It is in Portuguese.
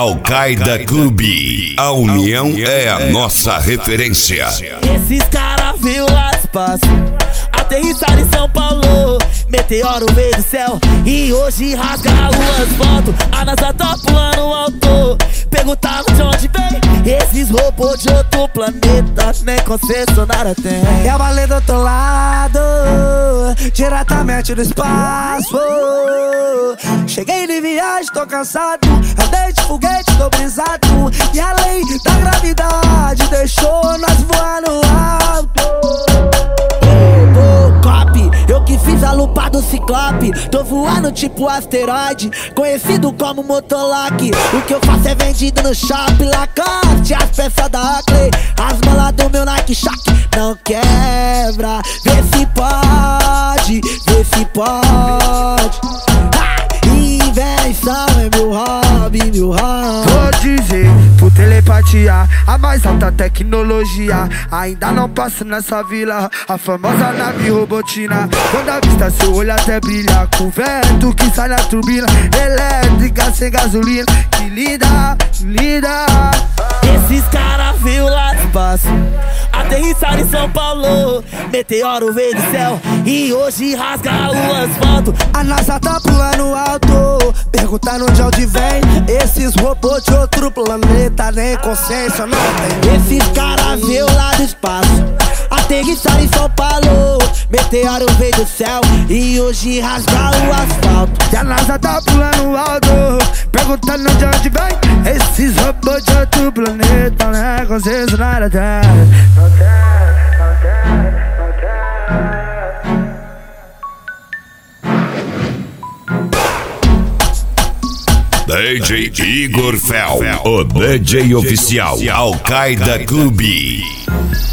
Al-Qaeda Clube. A união é a nossa referência. Esses caras viu lá espaço, aterrissaram em São Paulo. Meteoro veio do céu e hoje rasga a lua as fotos. A NASA tá pulando alto, perguntaram de onde vem esses robôs de outro planeta, nem concessionária tem. É a baleia do outro lado, diretamente do espaço. Cheguei de viagem, tô cansado, andei de foguete, tô brisado. E a lei da gravidade deixou nós voar no alto. Eu que fiz a lupa do Ciclope, tô voando tipo asteroide, conhecido como Motolac. O que eu faço é vendido no shopping Lacoste, as peças da Oakley, as malas do meu Nike Shock. Não quebra, vê se pode, vê se pode. Invenção é meu hobby, meu hobby. Vou dizer, por telepatia, a mais alta tecnologia. Ainda não passo nessa vila, a famosa nave robotina. Quando a vista seu olho até brilha, com vento que sai na turbina elétrica sem gasolina. Que linda, que linda. Esses caras viu lá do espaço, aterrissaram em São Paulo. Meteoro veio do céu e hoje rasga a lua as fotos. A NASA tá pulando alto, perguntando de onde vem esses robôs de outro planeta, nem consciência não tem. Esses caras viu lá do espaço, aterrissaram em São Paulo. Meteoro veio do céu e hoje rasga o asfalto. E a NASA tá pulando alto, perguntando de onde vem esses robôs de outro planeta, né? Concessionária tem. DJ Igor Fel, o DJ oficial Al-Qaeda Clube.